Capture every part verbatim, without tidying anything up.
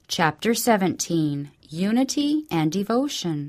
Chapter seventeen, Unity and Devotion.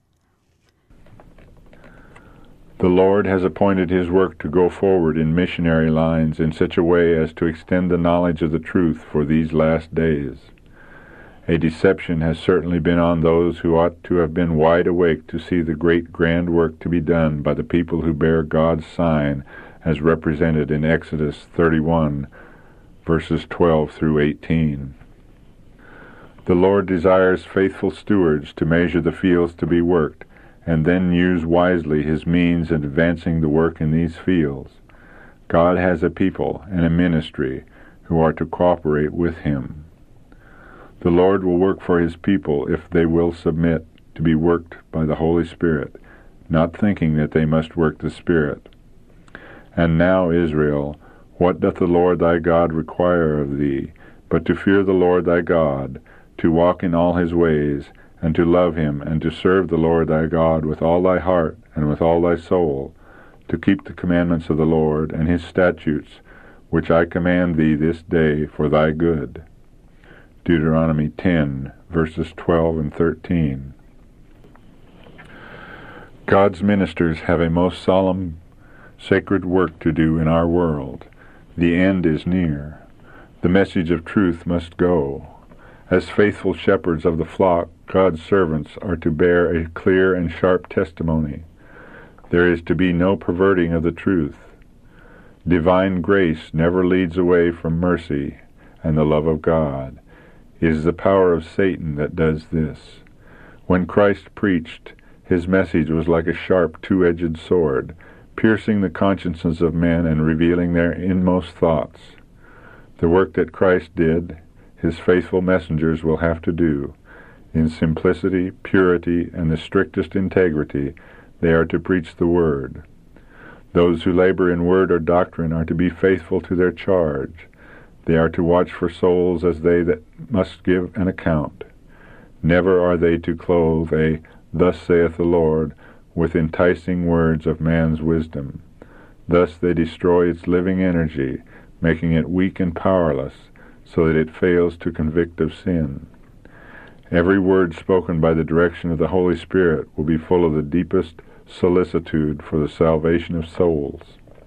The Lord has appointed His work to go forward in missionary lines in such a way as to extend the knowledge of the truth for these last days. A deception has certainly been on those who ought to have been wide awake to see the great grand work to be done by the people who bear God's sign as represented in Exodus thirty-one, verses twelve through eighteen. The Lord desires faithful stewards to measure the fields to be worked, and then use wisely His means in advancing the work in these fields. God has a people and a ministry who are to cooperate with Him. The Lord will work for His people if they will submit to be worked by the Holy Spirit, not thinking that they must work the Spirit. And now, Israel, what doth the Lord thy God require of thee, but to fear the Lord thy God, to walk in all His ways, and to love Him, and to serve the Lord thy God with all thy heart and with all thy soul, to keep the commandments of the Lord and His statutes, which I command thee this day for thy good. Deuteronomy ten, verses twelve and thirteen. God's ministers have a most solemn, sacred work to do in our world. The end is near. The message of truth must go. As faithful shepherds of the flock, God's servants are to bear a clear and sharp testimony. There is to be no perverting of the truth. Divine grace never leads away from mercy and the love of God. It is the power of Satan that does this. When Christ preached, His message was like a sharp two-edged sword, piercing the consciences of men and revealing their inmost thoughts. The work that Christ did, His faithful messengers will have to do. In simplicity, purity, and the strictest integrity, they are to preach the Word. Those who labor in word or doctrine are to be faithful to their charge. They are to watch for souls as they that must give an account. Never are they to clothe a "Thus saith the Lord" with enticing words of man's wisdom. Thus they destroy its living energy, making it weak and powerless, so that it fails to convict of sin. Every word spoken by the direction of the Holy Spirit will be full of the deepest solicitude for the salvation of souls.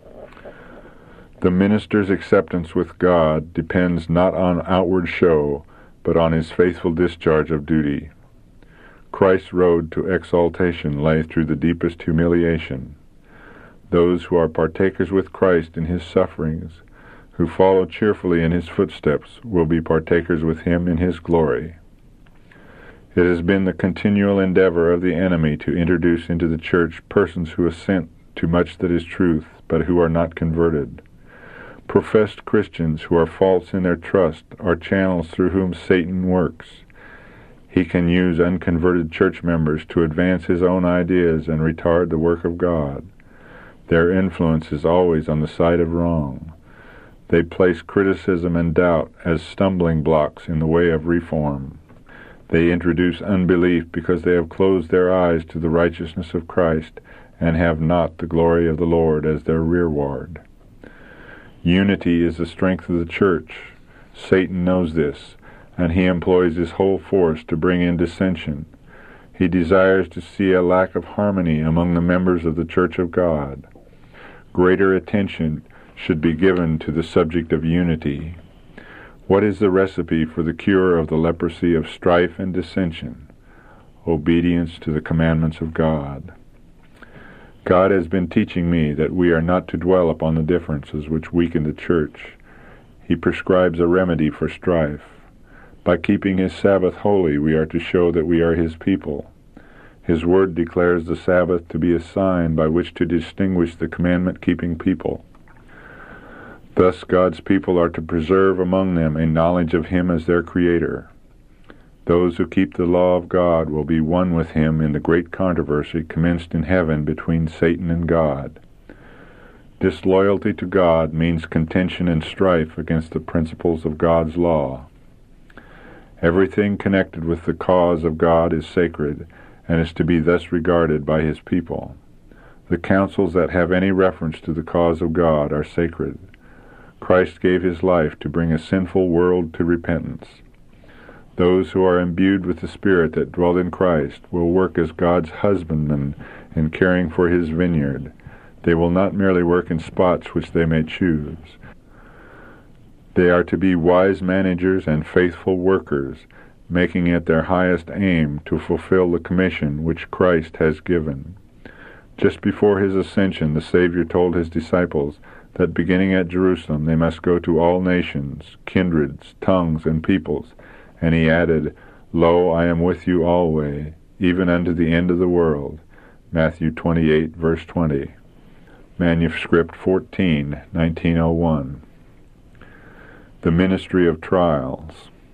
The minister's acceptance with God depends not on outward show, but on his faithful discharge of duty. Christ's road to exaltation lay through the deepest humiliation. Those who are partakers with Christ in His sufferings, who follow cheerfully in His footsteps, will be partakers with Him in His glory. It has been the continual endeavor of the enemy to introduce into the church persons who assent to much that is truth, but who are not converted. Professed Christians who are false in their trust are channels through whom Satan works. He can use unconverted church members to advance his own ideas and retard the work of God. Their influence is always on the side of wrong. They place criticism and doubt as stumbling blocks in the way of reform. They introduce unbelief because they have closed their eyes to the righteousness of Christ and have not the glory of the Lord as their rearward. Unity is the strength of the church. Satan knows this, and he employs his whole force to bring in dissension. He desires to see a lack of harmony among the members of the Church of God. Greater attention should be given to the subject of unity. What is the recipe for the cure of the leprosy of strife and dissension? Obedience to the commandments of God. God has been teaching me that we are not to dwell upon the differences which weaken the church. He prescribes a remedy for strife. By keeping His Sabbath holy, we are to show that we are His people. His Word declares the Sabbath to be a sign by which to distinguish the commandment-keeping people. Thus God's people are to preserve among them a knowledge of Him as their Creator. Those who keep the law of God will be one with Him in the great controversy commenced in heaven between Satan and God. Disloyalty to God means contention and strife against the principles of God's law. Everything connected with the cause of God is sacred and is to be thus regarded by His people. The counsels that have any reference to the cause of God are sacred. Christ gave His life to bring a sinful world to repentance. Those who are imbued with the Spirit that dwelt in Christ will work as God's husbandmen in caring for his vineyard. They will not merely work in spots which they may choose. They are to be wise managers and faithful workers, making it their highest aim to fulfill the commission which Christ has given. Just before his ascension, the Savior told his disciples that beginning at Jerusalem they must go to all nations, kindreds, tongues, and peoples, and he added, Lo, I am with you always, even unto the end of the world. Matthew twenty-eight, verse twenty. Manuscript fourteen, nineteen oh one. The Ministry of Trials.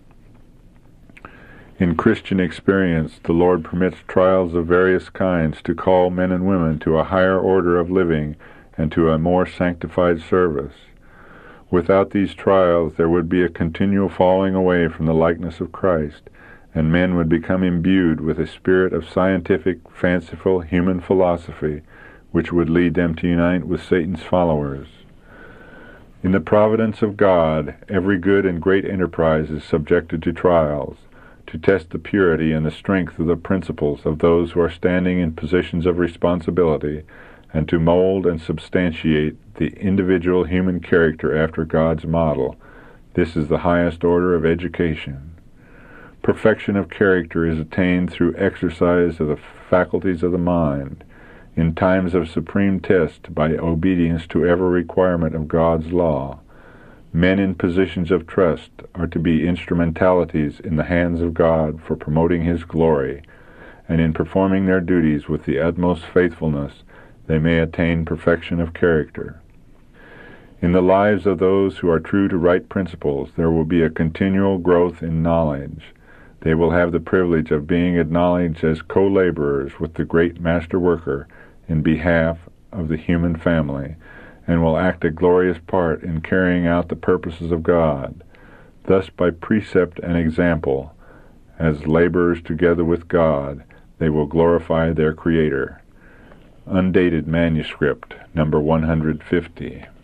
In Christian experience, the Lord permits trials of various kinds to call men and women to a higher order of living and to a more sanctified service. Without these trials, there would be a continual falling away from the likeness of Christ, and men would become imbued with a spirit of scientific, fanciful, human philosophy, which would lead them to unite with Satan's followers. In the providence of God, every good and great enterprise is subjected to trials, to test the purity and the strength of the principles of those who are standing in positions of responsibility, and to mold and substantiate the individual human character after God's model. This is the highest order of education. Perfection of character is attained through exercise of the faculties of the mind, in times of supreme test by obedience to every requirement of God's law. Men in positions of trust are to be instrumentalities in the hands of God for promoting his glory, and in performing their duties with the utmost faithfulness, they may attain perfection of character. In the lives of those who are true to right principles, there will be a continual growth in knowledge. They will have the privilege of being acknowledged as co-laborers with the great Master Worker in behalf of the human family, and will act a glorious part in carrying out the purposes of God. Thus, by precept and example, as laborers together with God, they will glorify their Creator. Undated manuscript, number one hundred fifty.